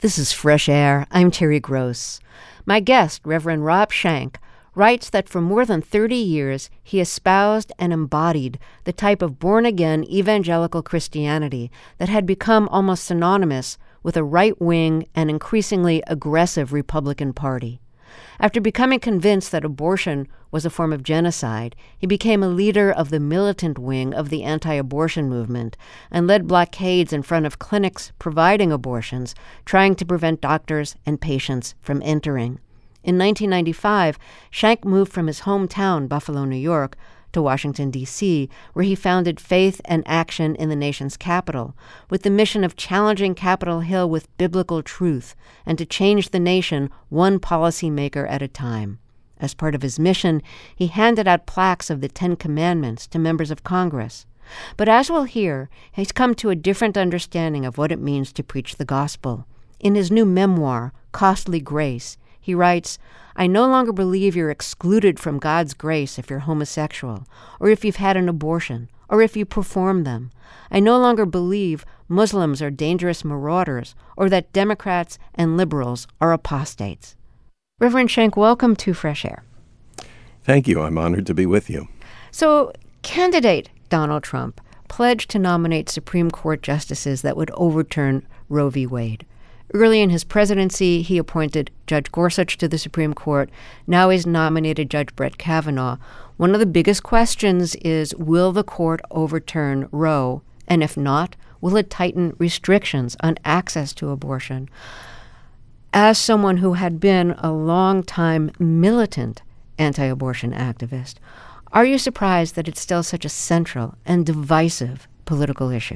This is Fresh Air. I'm Terry Gross. My guest, Reverend Rob Schenck, writes that for more than 30 years he espoused and embodied the type of born-again evangelical Christianity that had become almost synonymous with a right-wing and increasingly aggressive Republican Party. After becoming convinced that abortion was a form of genocide, he became a leader of the militant wing of the anti-abortion movement and led blockades in front of clinics providing abortions, trying to prevent doctors and patients from entering. In 1995, Schenck moved from his hometown, Buffalo, New York, to Washington, D.C., where he founded Faith and Action in the nation's capital, with the mission of challenging Capitol Hill with biblical truth and to change the nation one policymaker at a time. As part of his mission, he handed out plaques of the Ten Commandments to members of Congress. But as we'll hear, he's come to a different understanding of what it means to preach the gospel. In his new memoir, Costly Grace, he writes, "I no longer believe you're excluded from God's grace if you're homosexual, or if you've had an abortion, or if you perform them. I no longer believe Muslims are dangerous marauders, or that Democrats and liberals are apostates." Reverend Schenck, welcome to Fresh Air. Thank you. I'm honored to be with you. So, candidate Donald Trump pledged to nominate Supreme Court justices that would overturn Roe v. Wade. Early in his presidency, he appointed Judge Gorsuch to the Supreme Court. Now he's nominated Judge Brett Kavanaugh. One of the biggest questions is, will the court overturn Roe? And if not, will it tighten restrictions on access to abortion? As someone who had been a long-time militant anti-abortion activist, are you surprised that it's still such a central and divisive political issue?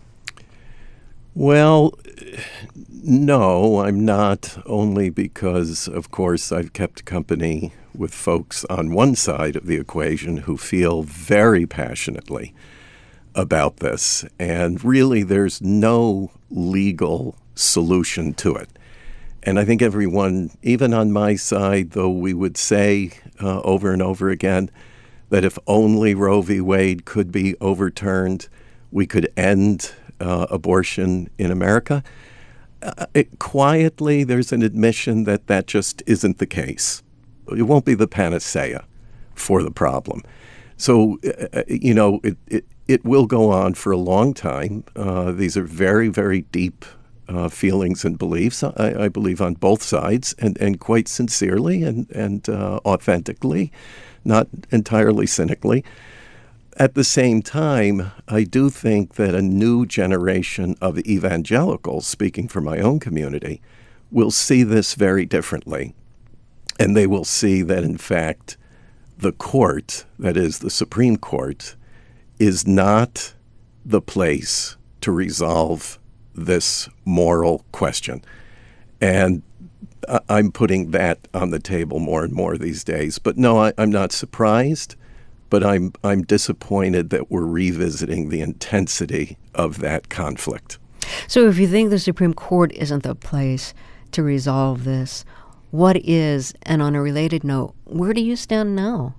Well, no, I'm not, only because, of course, I've kept company with folks on one side of the equation who feel very passionately about this. And really, there's no legal solution to it. And I think everyone, even on my side, though we would say over and over again that if only Roe v. Wade could be overturned, we could end abortion in America. Quietly, there's an admission that that just isn't the case. It won't be the panacea for the problem. So, it will go on for a long time. These are very, very deep feelings and beliefs, I believe, on both sides, and quite sincerely and authentically, not entirely cynically. At the same time, I do think that a new generation of evangelicals, speaking for my own community, will see this very differently. And they will see that, in fact, the court, that is the Supreme Court, is not the place to resolve this moral question. And I'm putting that on the table more and more these days. But no, I'm not surprised. But I'm disappointed that we're revisiting the intensity of that conflict. So if you think the Supreme Court isn't the place to resolve this, what is? And on a related note, where do you stand now?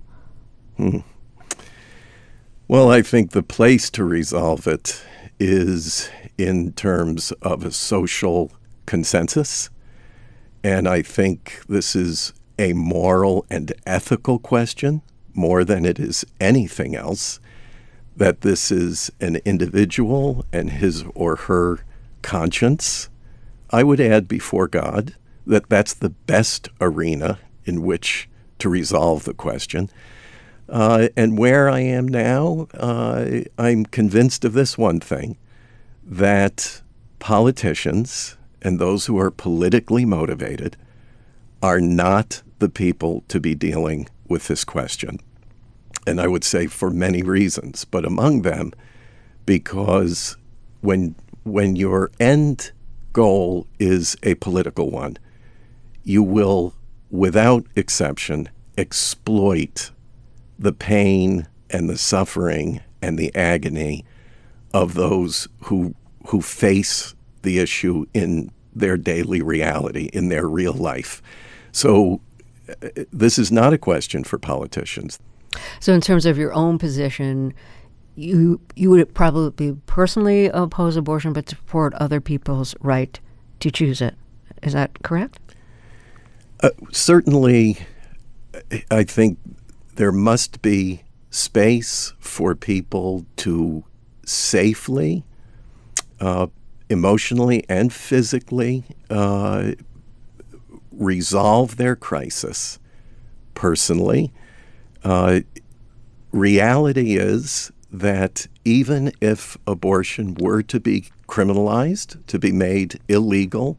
Well, I think the place to resolve it is in terms of a social consensus. And I think this is a moral and ethical question, more than it is anything else, that this is an individual and his or her conscience. I would add before God that that's the best arena in which to resolve the question. And where I am now, I'm convinced of this one thing, that politicians and those who are politically motivated are not the people to be dealing with this question. And I would say for many reasons, but among them, because when your end goal is a political one, you will, without exception, exploit the pain and the suffering and the agony of those who face the issue in their daily reality, in their real life. So this is not a question for politicians. So in terms of your own position, you would probably personally oppose abortion, but support other people's right to choose it? Is that correct? Certainly, I think there must be space for people to safely, emotionally and physically resolve their crisis personally. Reality is that even if abortion were to be criminalized, to be made illegal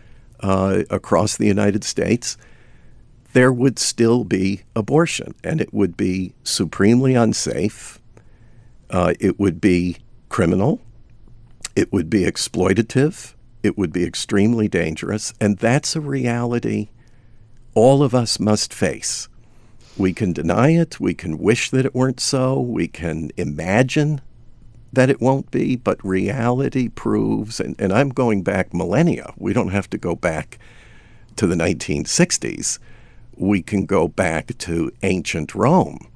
across the United States, there would still be abortion, and it would be supremely unsafe. It would be criminal. It would be exploitative. It would be extremely dangerous, and that's a reality all of us must face. We can deny it. We can wish that it weren't so. We can imagine that it won't be, but reality proves, and I'm going back millennia. We don't have to go back to the 1960s. We can go back to ancient Rome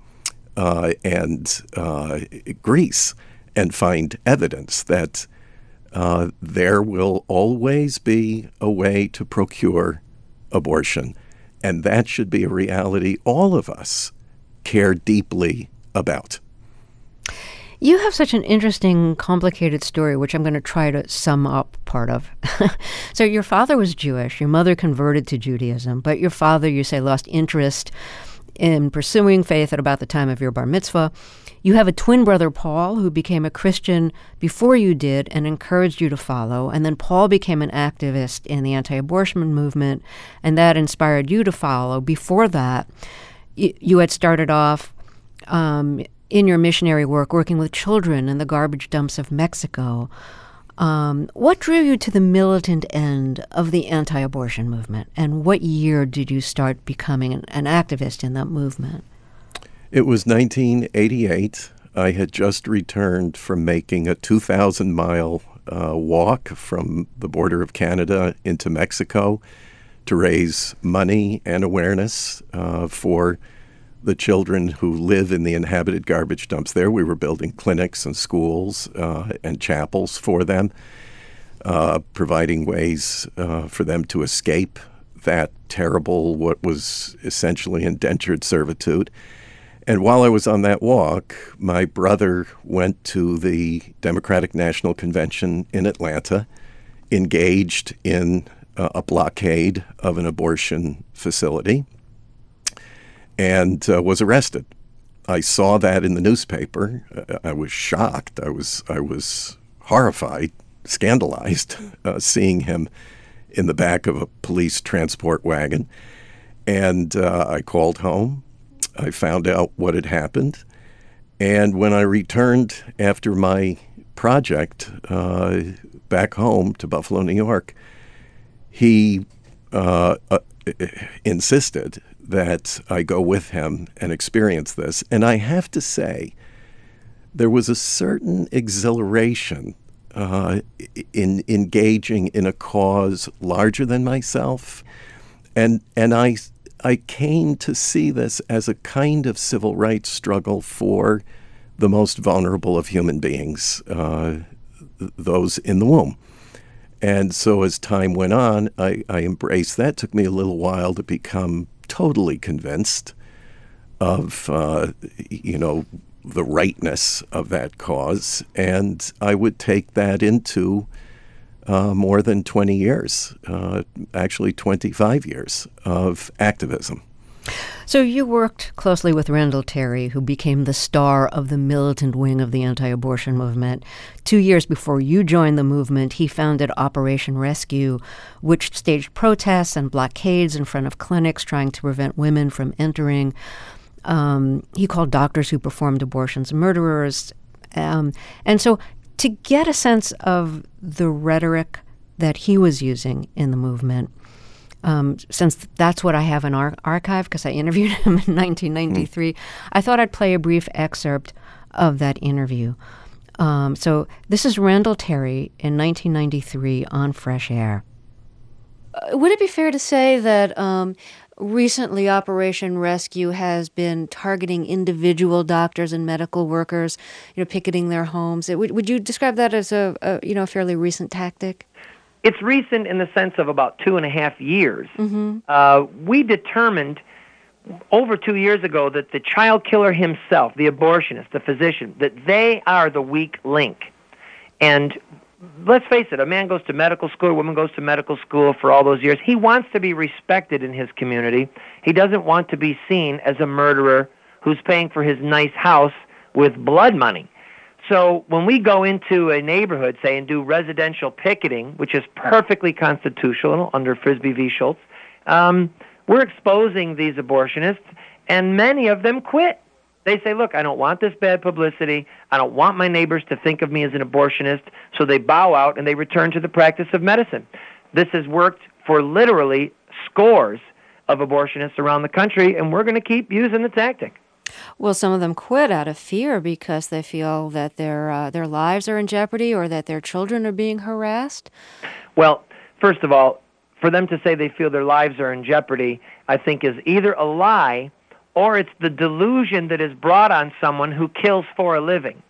and Greece and find evidence that there will always be a way to procure abortion. And that should be a reality all of us care deeply about. You have such an interesting, complicated story, which I'm going to try to sum up part of. So your father was Jewish. Your mother converted to Judaism. But your father, you say, lost interest in pursuing faith at about the time of your bar mitzvah. You have a twin brother, Paul, who became a Christian before you did and encouraged you to follow. And then Paul became an activist in the anti-abortion movement, and that inspired you to follow. Before that, you had started off in your missionary work working with children in the garbage dumps of Mexico. What drew you to the militant end of the anti-abortion movement? And what year did you start becoming an activist in that movement? It was 1988. I had just returned from making a 2,000-mile walk from the border of Canada into Mexico to raise money and awareness for the children who live in the inhabited garbage dumps there. We were building clinics and schools and chapels for them, providing ways for them to escape that terrible, what was essentially indentured servitude. And while I was on that walk, my brother went to the Democratic National Convention in Atlanta, engaged in a blockade of an abortion facility, and was arrested. I saw that in the newspaper. I was shocked. I was horrified, scandalized, seeing him in the back of a police transport wagon. And I called home. I found out what had happened. And when I returned after my project back home to Buffalo, New York, he insisted that I go with him and experience this. And I have to say, there was a certain exhilaration in engaging in a cause larger than myself. And I came to see this as a kind of civil rights struggle for the most vulnerable of human beings, those in the womb. And so as time went on, I embraced that. It took me a little while to become totally convinced of, the rightness of that cause. And I would take that into more than 20 years, actually 25 years of activism. So you worked closely with Randall Terry, who became the star of the militant wing of the anti-abortion movement. 2 years before you joined the movement, he founded Operation Rescue, which staged protests and blockades in front of clinics trying to prevent women from entering. He called doctors who performed abortions murderers. And so to get a sense of the rhetoric that he was using in the movement, since that's what I have in our archive, because I interviewed him in 1993, I thought I'd play a brief excerpt of that interview. So this is Randall Terry in 1993 on Fresh Air. Would it be fair to say that recently Operation Rescue has been targeting individual doctors and medical workers, picketing their homes? Would you describe that as a fairly recent tactic? It's recent in the sense of about 2.5 years. We determined over 2 years ago that the child killer himself, the abortionist, the physician, that they are the weak link. And let's face it, a man goes to medical school, a woman goes to medical school for all those years. He wants to be respected in his community. He doesn't want to be seen as a murderer who's paying for his nice house with blood money. So when we go into a neighborhood, say, and do residential picketing, which is perfectly constitutional under Frisbee v. Schultz, we're exposing these abortionists, and many of them quit. They say, look, I don't want this bad publicity. I don't want my neighbors to think of me as an abortionist. So they bow out and they return to the practice of medicine. This has worked for literally scores of abortionists around the country, and we're going to keep using the tactic. Well, some of them quit out of fear because they feel that their lives are in jeopardy or that their children are being harassed. Well, first of all, for them to say they feel their lives are in jeopardy, I think is either a lie or it's the delusion that is brought on someone who kills for a living.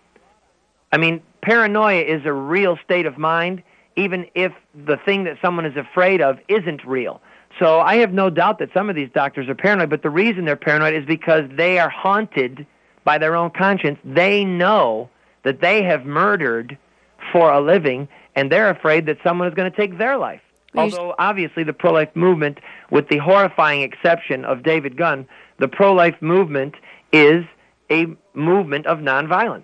I mean, paranoia is a real state of mind, even if the thing that someone is afraid of isn't real. So I have no doubt that some of these doctors are paranoid, but the reason they're paranoid is because they are haunted by their own conscience. They know that they have murdered for a living, and they're afraid that someone is going to take their life. Although, obviously, the pro-life movement, with the horrifying exception of David Gunn, the pro-life movement is a movement of nonviolence.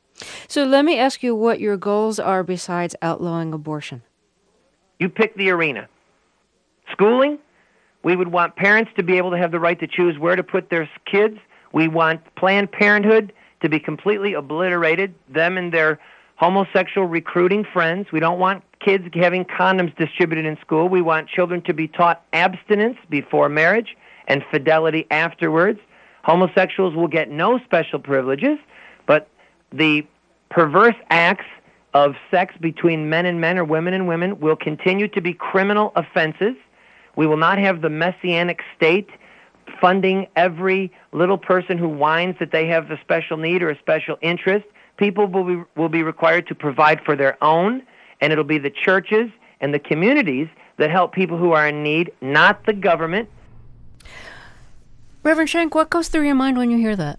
So let me ask you what your goals are besides outlawing abortion. You pick the arena. Schooling, we would want parents to be able to have the right to choose where to put their kids. We want Planned Parenthood to be completely obliterated, them and their homosexual recruiting friends. We don't want kids having condoms distributed in school. We want children to be taught abstinence before marriage and fidelity afterwards. Homosexuals will get no special privileges, but the perverse acts of sex between men and men or women and women will continue to be criminal offenses. We will not have the messianic state funding every little person who whines that they have a special need or a special interest. People will be required to provide for their own, and it'll be the churches and the communities that help people who are in need, not the government. Reverend Schenck, what goes through your mind when you hear that?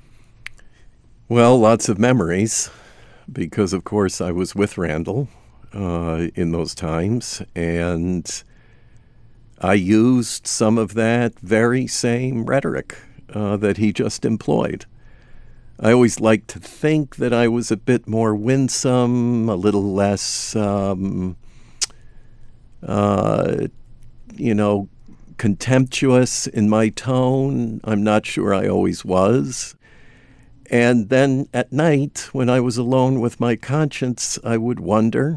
Well, lots of memories, because, of course, I was with Randall in those times, and I used some of that very same rhetoric that he just employed. I always liked to think that I was a bit more winsome, a little less, contemptuous in my tone. I'm not sure I always was. And then at night, when I was alone with my conscience, I would wonder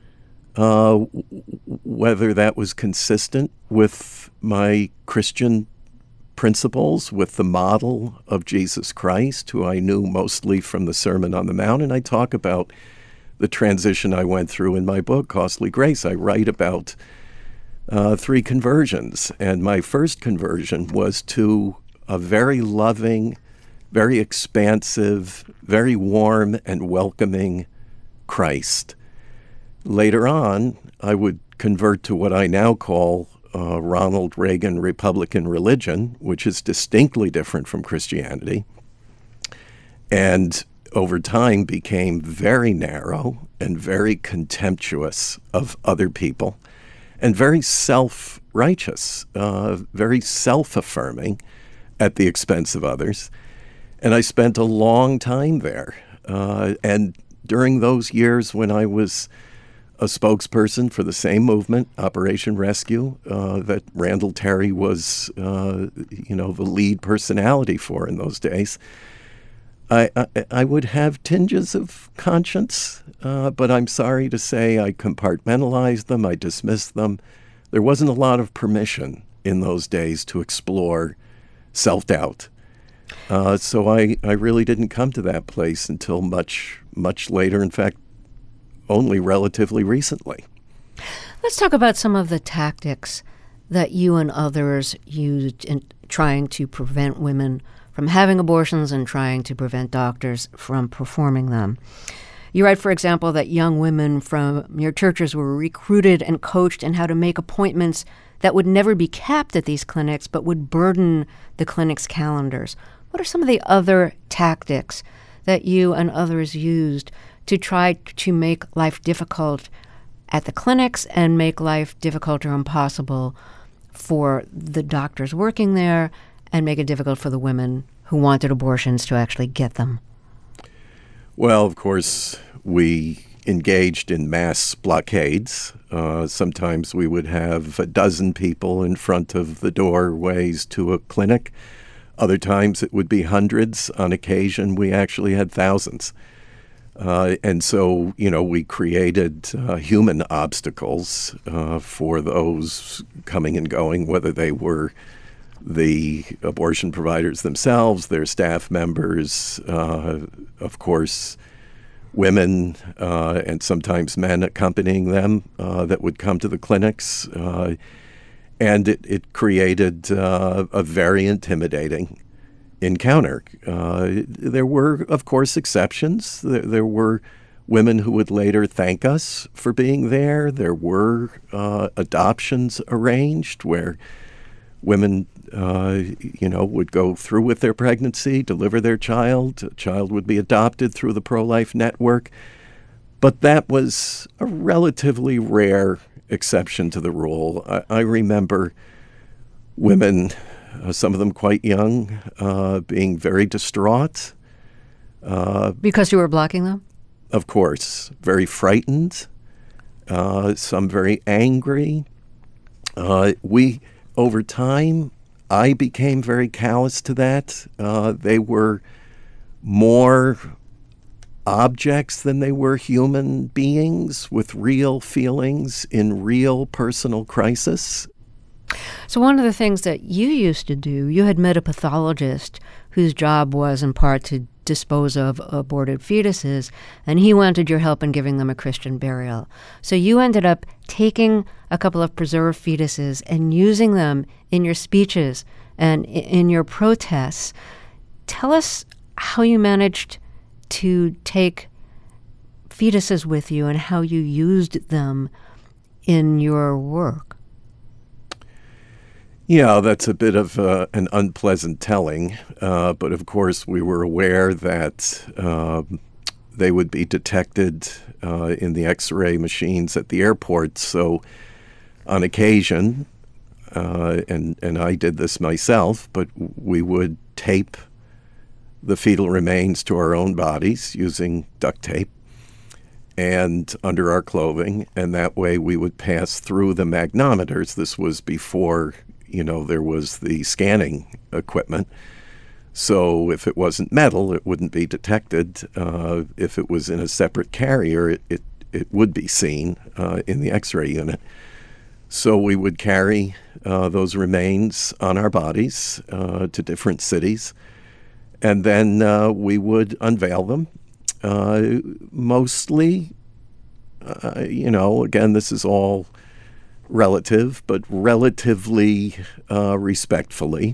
whether that was consistent with my Christian principles, with the model of Jesus Christ, who I knew mostly from the Sermon on the Mount. And I talk about the transition I went through in my book, Costly Grace. I write about 3 conversions. And my first conversion was to a very loving, very expansive, very warm and welcoming Christ. Later on, I would convert to what I now call Ronald Reagan Republican religion, which is distinctly different from Christianity, and over time became very narrow and very contemptuous of other people and very self-righteous, very self-affirming at the expense of others. And I spent a long time there. And during those years when I was a spokesperson for the same movement, Operation Rescue, that Randall Terry was, the lead personality for in those days, I would have tinges of conscience, but I'm sorry to say I compartmentalized them, I dismissed them. There wasn't a lot of permission in those days to explore self-doubt. So I really didn't come to that place until much, much later. In fact, only relatively recently. Let's talk about some of the tactics that you and others used in trying to prevent women from having abortions and trying to prevent doctors from performing them. You write, for example, that young women from your churches were recruited and coached in how to make appointments that would never be kept at these clinics but would burden the clinic's calendars. What are some of the other tactics that you and others used to try to make life difficult at the clinics and make life difficult or impossible for the doctors working there and make it difficult for the women who wanted abortions to actually get them? Well, of course, we engaged in mass blockades. Sometimes we would have a dozen people in front of the doorways to a clinic. Other times it would be hundreds. On occasion, we actually had thousands. And so, we created human obstacles for those coming and going, whether they were the abortion providers themselves, their staff members, of course, women and sometimes men accompanying them that would come to the clinics. And it created a very intimidating encounter. There were, of course, exceptions. There were women who would later thank us for being there. There were adoptions arranged where women, would go through with their pregnancy, deliver their child. A child would be adopted through the pro-life network. But that was a relatively rare exception to the rule. I remember women, some of them quite young, being very distraught. Because you were blocking them? Of course. Very frightened. Some very angry. Over time, I became very callous to that. They were more objects than they were human beings with real feelings in real personal crisis. So one of the things that you used to do, you had met a pathologist whose job was in part to dispose of aborted fetuses, and he wanted your help in giving them a Christian burial. So you ended up taking a couple of preserved fetuses and using them in your speeches and in your protests. Tell us how you managed to take fetuses with you and how you used them in your work. Yeah, that's a bit of an unpleasant telling, but of course we were aware that they would be detected in the X-ray machines at the airport. So on occasion, and I did this myself, but we would tape the fetal remains to our own bodies using duct tape and under our clothing, and that way we would pass through the magnometers. This was before there was the scanning equipment. So if it wasn't metal, it wouldn't be detected. If it was in a separate carrier, it would be seen in the X-ray unit. So we would carry those remains on our bodies to different cities, and then we would unveil them. Mostly, again, this is all relative, but relatively respectfully.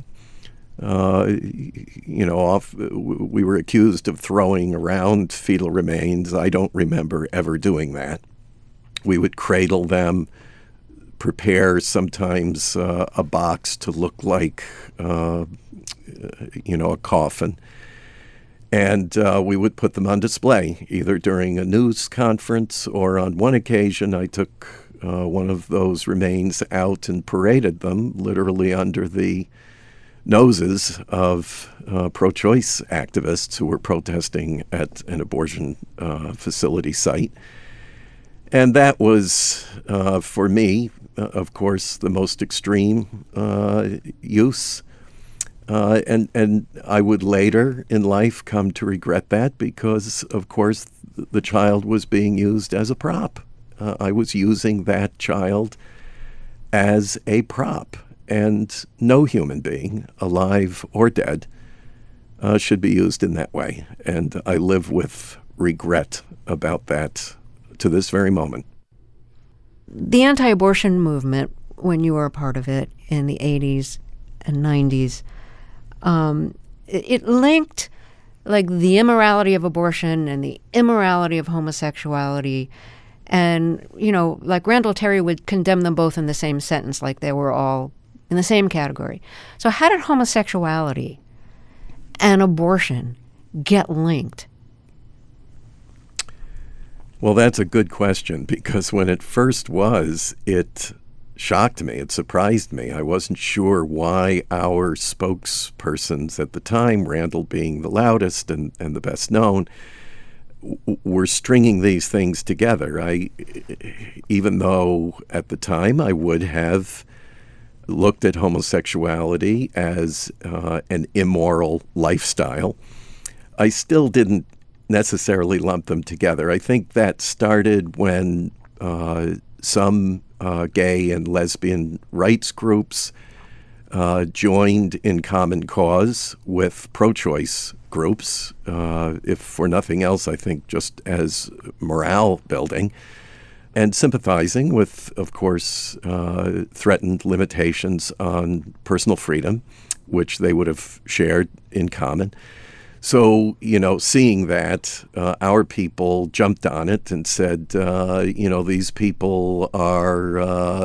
We were accused of throwing around fetal remains. I don't remember ever doing that. We would cradle them, prepare sometimes a box to look like, a coffin. And we would put them on display, either during a news conference or on one occasion I took one of those remains out and paraded them literally under the noses of pro-choice activists who were protesting at an abortion facility site. And that was, for me, of course, the most extreme use. And I would later in life come to regret that because, of course, the child was being used as a prop. I was using that child as a prop, and no human being, alive or dead, should be used in that way. And I live with regret about that to this very moment. The anti-abortion movement, when you were a part of it in the 80s and 90s, it linked like the immorality of abortion and the immorality of homosexuality. And, like Randall Terry would condemn them both in the same sentence, like they were all in the same category. So how did homosexuality and abortion get linked? Well, that's a good question, because when it first was, it shocked me. It surprised me. I wasn't sure why our spokespersons at the time, Randall being the loudest and the best known, were stringing these things together. Even though at the time I would have looked at homosexuality as an immoral lifestyle, I still didn't necessarily lump them together. I think that started when some gay and lesbian rights groups joined in common cause with pro-choice groups, if for nothing else, I think just as morale building, and sympathizing with, of course, threatened limitations on personal freedom, which they would have shared in common. So, seeing that, our people jumped on it and said, these people are,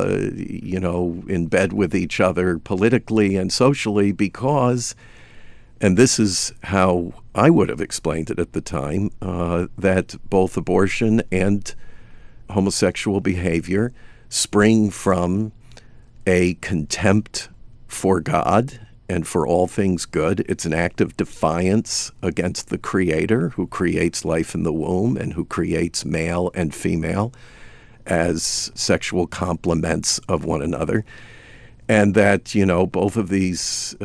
in bed with each other politically and socially because, and this is how I would have explained it at the time, that both abortion and homosexual behavior spring from a contempt for God and for all things good. It's an act of defiance against the Creator who creates life in the womb and who creates male and female as sexual complements of one another. And that, both of these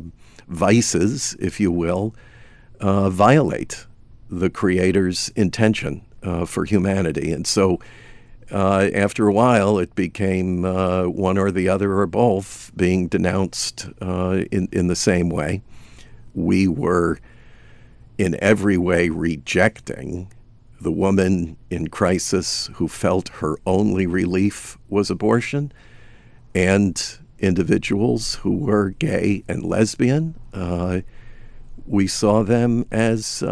vices, if you will, violate the Creator's intention for humanity. And so after a while, it became one or the other or both being denounced in the same way. We were in every way rejecting the woman in crisis who felt her only relief was abortion, and individuals who were gay and lesbian. We saw them as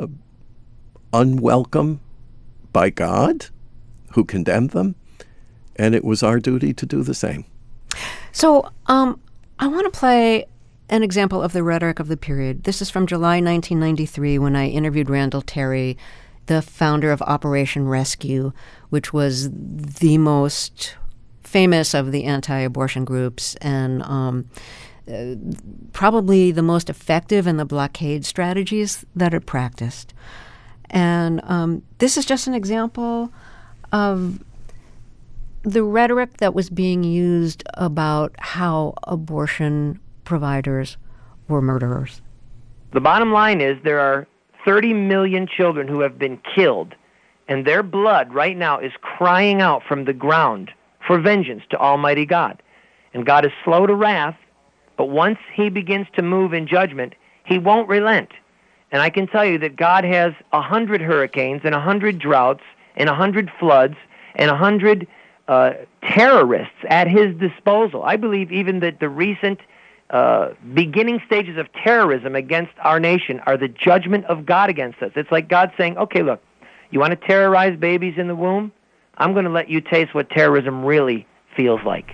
unwelcome by God, who condemned them, and it was our duty to do the same. So I want to play an example of the rhetoric of the period. This is from July 1993 when I interviewed Randall Terry, the founder of Operation Rescue, which was the most famous of the anti-abortion groups and probably the most effective in the blockade strategies that it practiced. And this is just an example of the rhetoric that was being used about how abortion providers were murderers. The bottom line is there are 30 million children who have been killed, and their blood right now is crying out from the ground for vengeance to Almighty God. And God is slow to wrath, but once he begins to move in judgment, he won't relent. And I can tell you that God has 100 hurricanes and 100 droughts and 100 floods and 100 terrorists at his disposal. I believe even that the recent beginning stages of terrorism against our nation are the judgment of God against us. It's like God saying, okay, look, you want to terrorize babies in the womb? I'm going to let you taste what terrorism really feels like.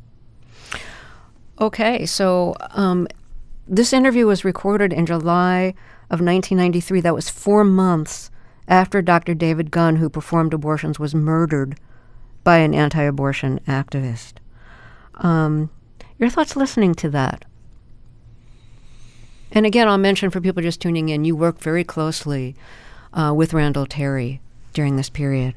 Okay, so this interview was recorded in July of 1993. That was 4 months after Dr. David Gunn, who performed abortions, was murdered by an anti-abortion activist. Your thoughts listening to that? And again, I'll mention for people just tuning in, you worked very closely with Randall Terry during this period.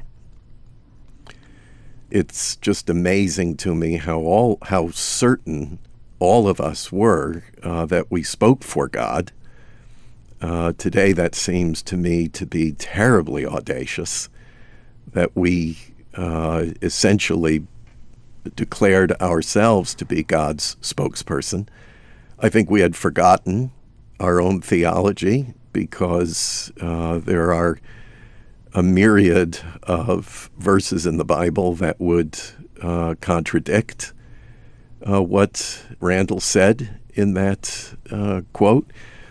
It's just amazing to me how certain all of us were that we spoke for God. Today, that seems to me to be terribly audacious, that we essentially declared ourselves to be God's spokesperson. I think we had forgotten our own theology because there are a myriad of verses in the Bible that would contradict what Randall said in that quote.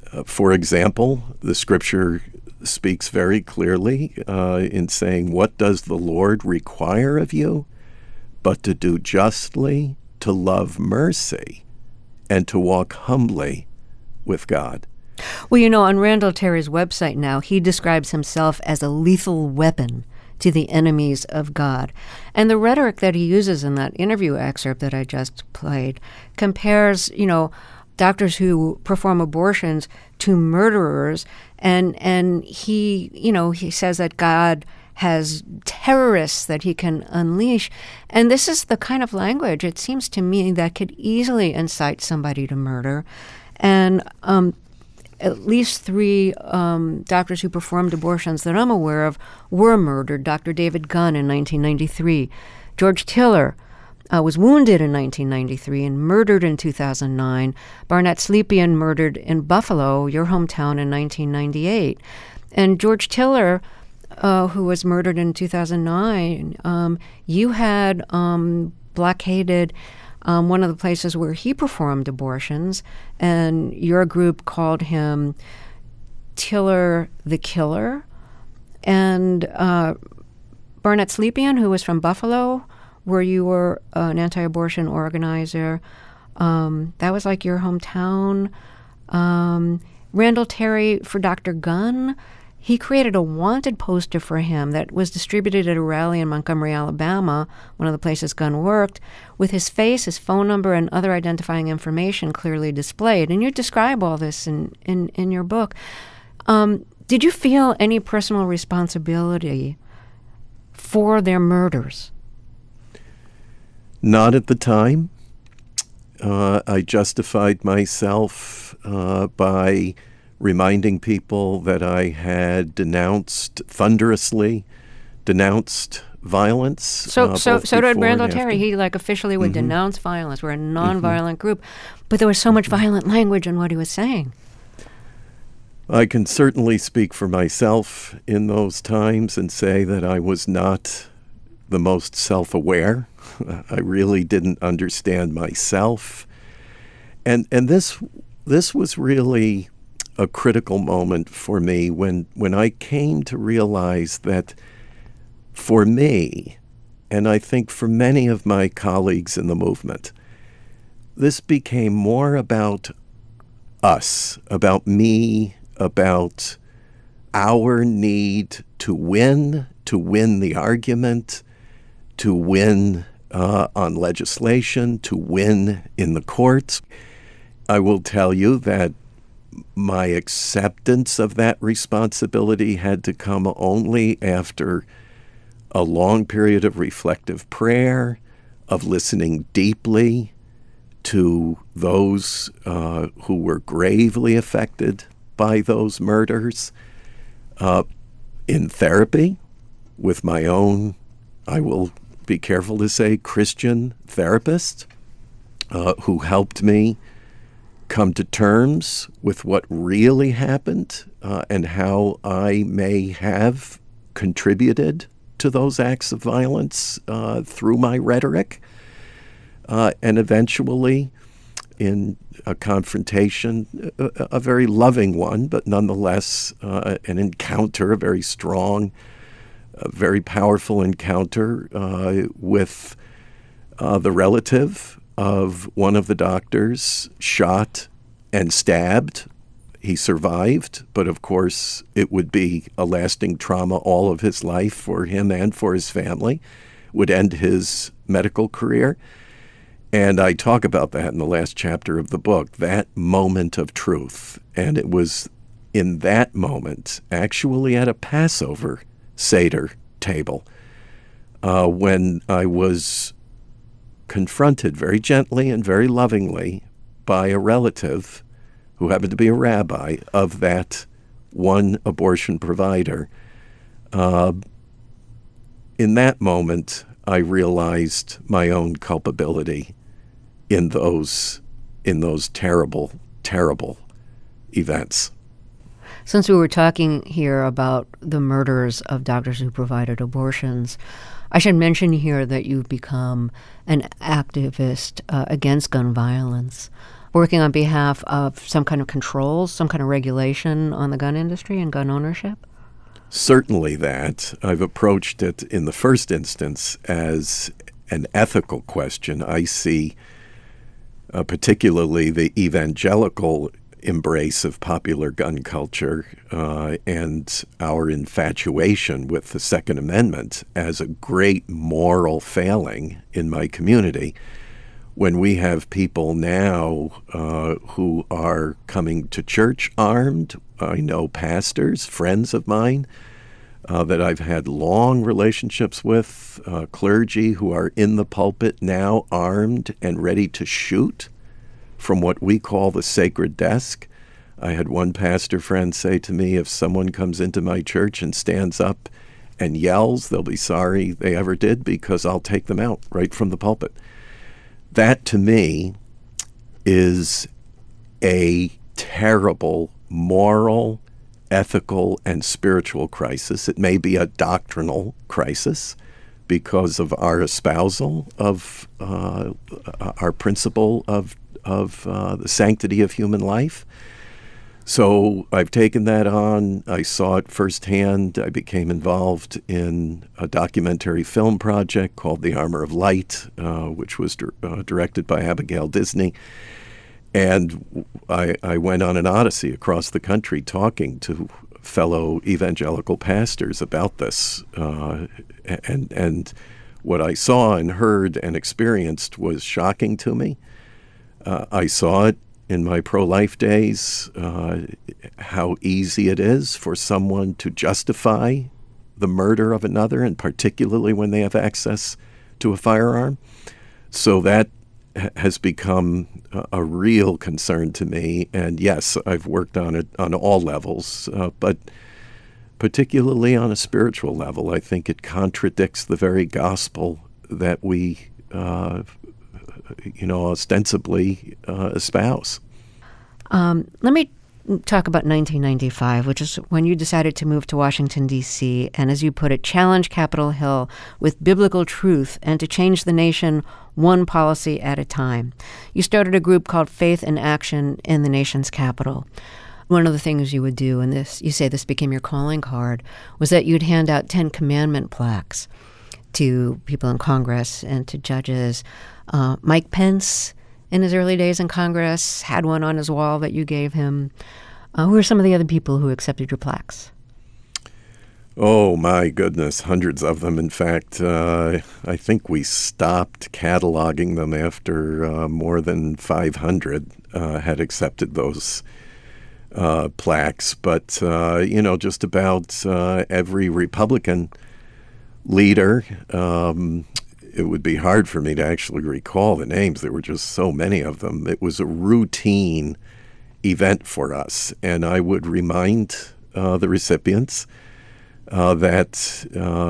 For example, the scripture speaks very clearly in saying, "What does the Lord require of you? But to do justly, to love mercy, and to walk humbly with God." Well, you know, on Randall Terry's website now, he describes himself as a lethal weapon to the enemies of God. And the rhetoric that he uses in that interview excerpt that I just played compares, you know, doctors who perform abortions to murderers. And he, you know, he says that God has terrorists that he can unleash. And this is the kind of language, it seems to me, that could easily incite somebody to murder. And at least 3 doctors who performed abortions that I'm aware of were murdered. Dr. David Gunn in 1993. George Tiller was wounded in 1993 and murdered in 2009. Barnett Slepian murdered in Buffalo, your hometown, in 1998. And George Tiller, who was murdered in 2009, you had blockaded one of the places where he performed abortions, and your group called him Tiller the Killer. And Barnett Slepian, who was from Buffalo, where you were an anti-abortion organizer, that was like your hometown. Randall Terry, for Dr. Gunn, he created a wanted poster for him that was distributed at a rally in Montgomery, Alabama, one of the places Gunn worked, with his face, his phone number, and other identifying information clearly displayed. And you describe all this in your book. Did you feel any personal responsibility for their murders? Not at the time. I justified myself by reminding people that I had thunderously denounced violence. So did Randall Terry. He officially would denounce violence. We're a nonviolent group. But there was so much violent language in what he was saying. I can certainly speak for myself in those times and say that I was not the most self-aware. I really didn't understand myself. And this was really a critical moment for me when I came to realize that for me, and I think for many of my colleagues in the movement, this became more about us, about me, about our need to win the argument, to win on legislation, to win in the courts. I will tell you that my acceptance of that responsibility had to come only after a long period of reflective prayer, of listening deeply to those who were gravely affected by those murders, in therapy with my own, I will be careful to say, Christian therapist, who helped me come to terms with what really happened and how I may have contributed to those acts of violence through my rhetoric, and eventually in a confrontation, a very loving one, but nonetheless an encounter, a very strong, a very powerful encounter with the relative of one of the doctors, shot and stabbed. He survived, but of course it would be a lasting trauma all of his life for him and for his family, would end his medical career. And I talk about that in the last chapter of the book, that moment of truth. And it was in that moment, actually at a Passover Seder table, when I was confronted very gently and very lovingly by a relative who happened to be a rabbi of that one abortion provider. In that moment, I realized my own culpability in those terrible, terrible events. Since we were talking here about the murders of doctors who provided abortions, I should mention here that you've become an activist against gun violence. working on behalf of some kind of controls, some kind of regulation on the gun industry and gun ownership? Certainly that. I've approached it in the first instance as an ethical question. I see particularly the evangelical embrace of popular gun culture and our infatuation with the Second Amendment as a great moral failing in my community. When we have people now who are coming to church armed, I know pastors, friends of mine, that I've had long relationships with, clergy who are in the pulpit now armed and ready to shoot from what we call the sacred desk. I had one pastor friend say to me, if someone comes into my church and stands up and yells, they'll be sorry they ever did because I'll take them out right from the pulpit. That to me is a terrible moral, ethical, and spiritual crisis. It may be a doctrinal crisis because of our espousal of our principle of the sanctity of human life. So I've taken that on. I saw it firsthand. I became involved in a documentary film project called The Armor of Light, which was directed by Abigail Disney. And I went on an odyssey across the country talking to fellow evangelical pastors about this. And what I saw and heard and experienced was shocking to me. I saw it in my pro-life days, how easy it is for someone to justify the murder of another, and particularly when they have access to a firearm. So that has become a real concern to me. And yes, I've worked on it on all levels, but particularly on a spiritual level. I think it contradicts the very gospel that we ostensibly espouse. Let me talk about 1995, which is when you decided to move to Washington, D.C., and as you put it, challenge Capitol Hill with biblical truth and to change the nation one policy at a time. You started a group called Faith in Action in the nation's capital. One of the things you would do, and you say this became your calling card, was that you'd hand out 10 Commandment plaques to people in Congress and to judges. Mike Pence, in his early days in Congress, had one on his wall that you gave him. Who are some of the other people who accepted your plaques? Oh, my goodness, hundreds of them. In fact, I think we stopped cataloging them after more than 500 had accepted those plaques. But, just about every Republican leader, it would be hard for me to actually recall the names. There were just so many of them. It was a routine event for us. And I would remind the recipients that,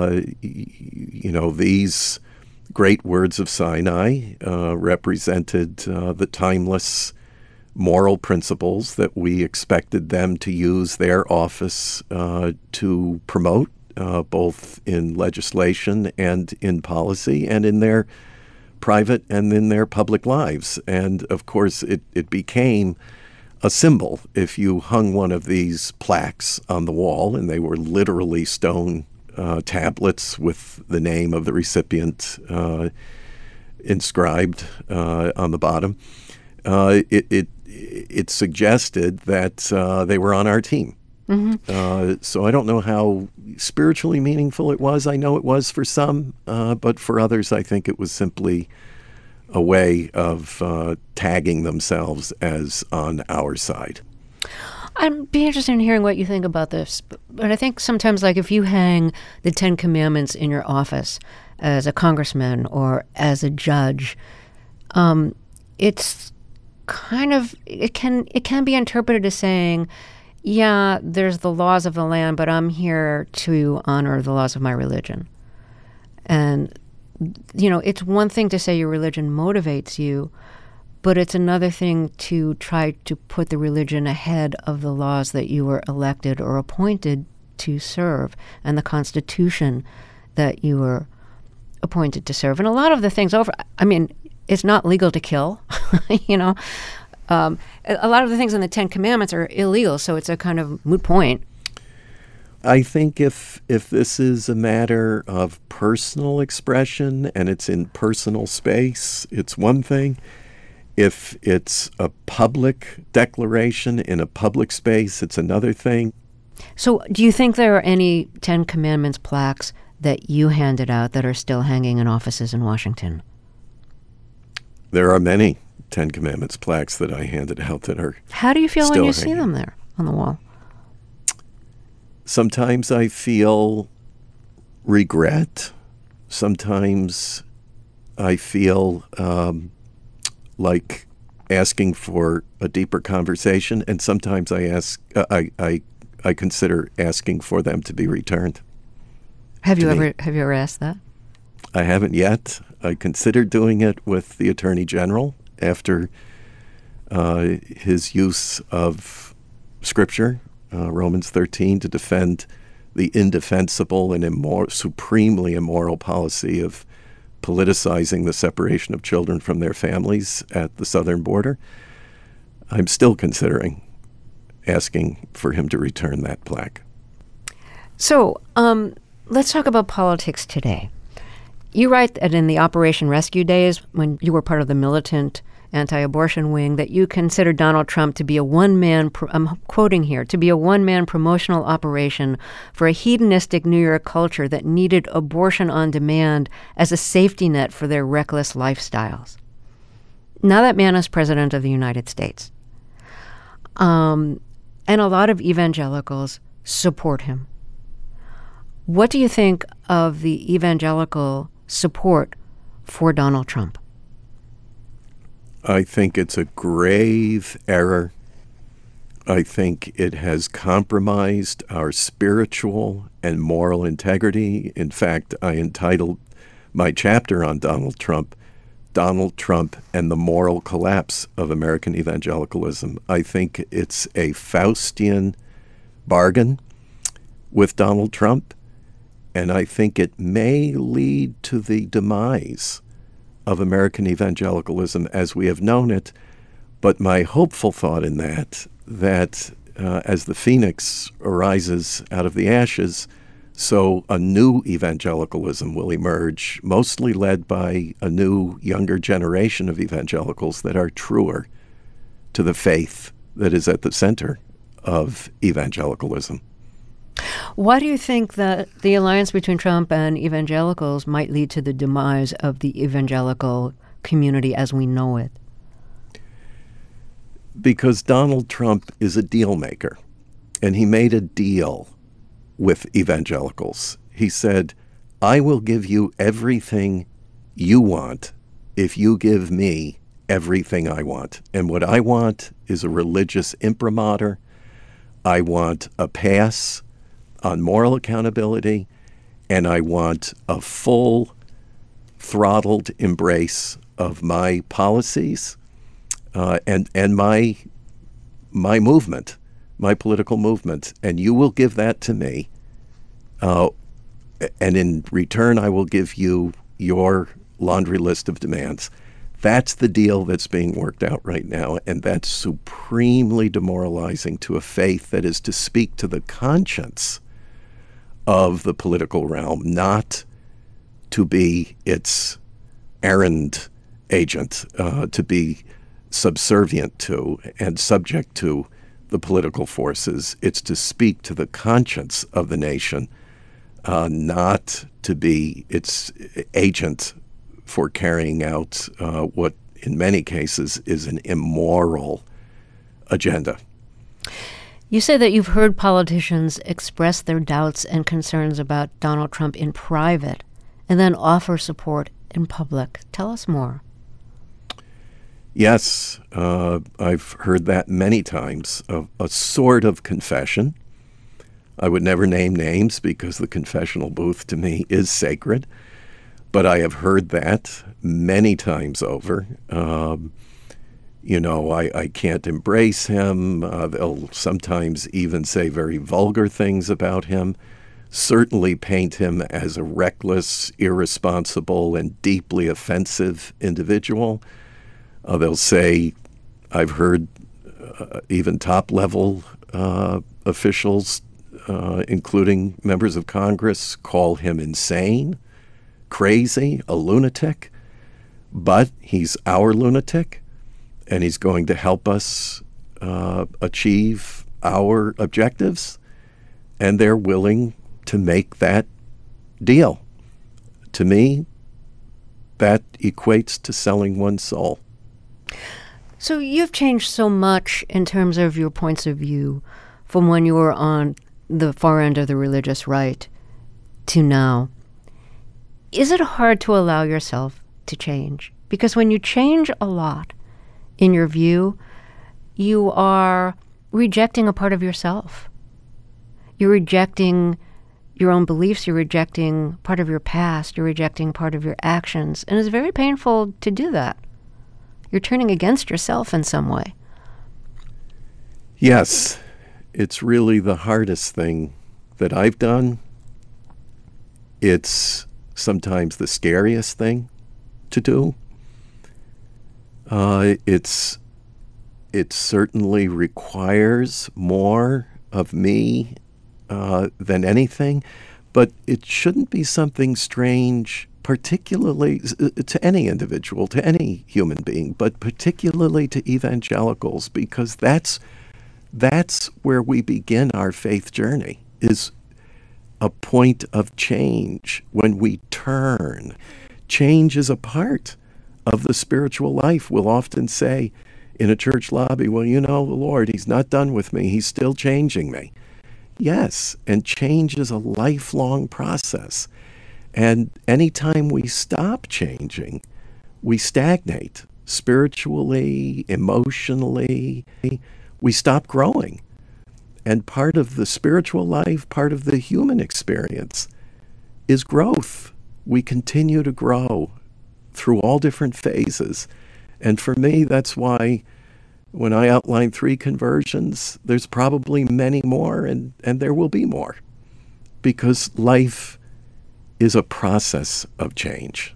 these great words of Sinai represented the timeless moral principles that we expected them to use their office to promote, both in legislation and in policy and in their private and in their public lives. And, of course, it became a symbol. If you hung one of these plaques on the wall, and they were literally stone tablets with the name of the recipient inscribed on the bottom, it suggested that they were on our team. Mm-hmm. So I don't know how spiritually meaningful it was. I know it was for some, but for others, I think it was simply a way of tagging themselves as on our side. I'd be interested in hearing what you think about this. But I think sometimes, like, if you hang the 10 Commandments in your office as a congressman or as a judge, it's kind of, it can be interpreted as saying, yeah, there's the laws of the land, but I'm here to honor the laws of my religion. And, it's one thing to say your religion motivates you, but it's another thing to try to put the religion ahead of the laws that you were elected or appointed to serve and the Constitution that you were appointed to serve. And a lot of the things it's not legal to kill, A lot of the things in the Ten Commandments are illegal, so it's a kind of moot point. I think if this is a matter of personal expression and it's in personal space, it's one thing. If it's a public declaration in a public space, it's another thing. So do you think there are any Ten Commandments plaques that you handed out that are still hanging in offices in Washington? There are many Ten Commandments plaques that I handed out that are How do you feel when still you see hanging. them there on the wall? Sometimes I feel regret. Sometimes I feel like asking for a deeper conversation, and sometimes I consider asking for them to be returned. Have you to me. ever asked that? I haven't yet. I considered doing it with the Attorney General after his use of Scripture, Romans 13, to defend the indefensible and supremely immoral policy of politicizing the separation of children from their families at the southern border. I'm still considering asking for him to return that plaque. So let's talk about politics today. You write that in the Operation Rescue days, when you were part of the militant anti-abortion wing, that you considered Donald Trump to be a one-man, I'm quoting here, to be a one-man promotional operation for a hedonistic New York culture that needed abortion on demand as a safety net for their reckless lifestyles. Now that man is president of the United States. And a lot of evangelicals support him. What do you think of the evangelical support for Donald Trump? I think it's a grave error. I think it has compromised our spiritual and moral integrity. In fact, I entitled my chapter on Donald Trump and the Moral Collapse of American Evangelicalism. I think it's a Faustian bargain with Donald Trump, and I think it may lead to the demise of American evangelicalism as we have known it. But my hopeful thought in that as the phoenix arises out of the ashes, so a new evangelicalism will emerge, mostly led by a new, younger generation of evangelicals that are truer to the faith that is at the center of evangelicalism. Why do you think that the alliance between Trump and evangelicals might lead to the demise of the evangelical community as we know it? Because Donald Trump is a deal maker, and he made a deal with evangelicals. He said, I will give you everything you want if you give me everything I want. And what I want is a religious imprimatur. I want a pass on moral accountability, and I want a full throttled embrace of my policies and my movement, my political movement. And you will give that to me. And in return, I will give you your laundry list of demands. That's the deal that's being worked out right now, and that's supremely demoralizing to a faith that is to speak to the conscience of the political realm, not to be its errand agent, to be subservient to and subject to the political forces. It's to speak to the conscience of the nation, not to be its agent for carrying out what in many cases is an immoral agenda. You say that you've heard politicians express their doubts and concerns about Donald Trump in private and then offer support in public. Tell us more. Yes, I've heard that many times, a sort of confession. I would never name names because the confessional booth to me is sacred, but I have heard that many times over. I can't embrace him. They'll sometimes even say very vulgar things about him, certainly paint him as a reckless, irresponsible, and deeply offensive individual. They'll say I've heard even top-level officials, including members of Congress, call him insane, crazy, a lunatic. But he's our lunatic, and he's going to help us achieve our objectives, and they're willing to make that deal. To me, that equates to selling one's soul. So you've changed so much in terms of your points of view from when you were on the far end of the religious right to now. Is it hard to allow yourself to change? Because when you change a lot in your view, you are rejecting a part of yourself. You're rejecting your own beliefs, you're rejecting part of your past, you're rejecting part of your actions, and it's very painful to do that. You're turning against yourself in some way. Yes, it's really the hardest thing that I've done. It's sometimes the scariest thing to do. It certainly requires more of me than anything, but it shouldn't be something strange, particularly to any individual, to any human being, but particularly to evangelicals, because that's where we begin our faith journey, is a point of change when we turn. Change is a part of the spiritual life. We'll often say in a church lobby, well, you know, the Lord, he's not done with me. He's still changing me. Yes, and change is a lifelong process. And anytime we stop changing, we stagnate spiritually, emotionally. We stop growing. And part of the spiritual life, part of the human experience is growth. We continue to grow through all different phases. And for me, that's why when I outline 3 conversions, there's probably many more, and there will be more, because life is a process of change.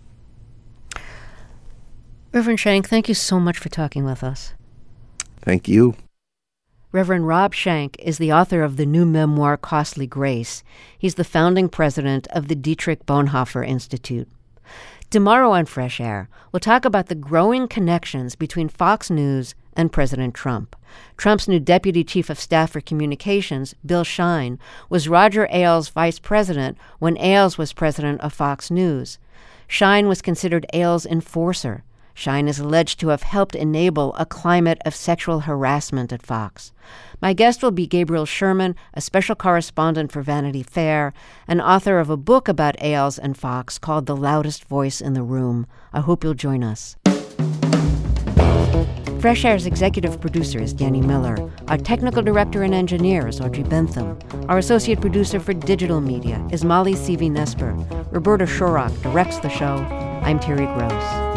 Reverend Schenck, thank you so much for talking with us. Thank you. Reverend Rob Schenck is the author of the new memoir, Costly Grace. He's the founding president of the Dietrich Bonhoeffer Institute. Tomorrow on Fresh Air, we'll talk about the growing connections between Fox News and President Trump. Trump's new deputy chief of staff for communications, Bill Shine, was Roger Ailes' vice president when Ailes was president of Fox News. Shine was considered Ailes' enforcer. Shine is alleged to have helped enable a climate of sexual harassment at Fox. My guest will be Gabriel Sherman, a special correspondent for Vanity Fair, and author of a book about Ailes and Fox called The Loudest Voice in the Room. I hope you'll join us. Fresh Air's executive producer is Danny Miller. Our technical director and engineer is Audrey Bentham. Our associate producer for digital media is Molly Seavey-Nesper. Roberta Shorrock directs the show. I'm Terry Gross.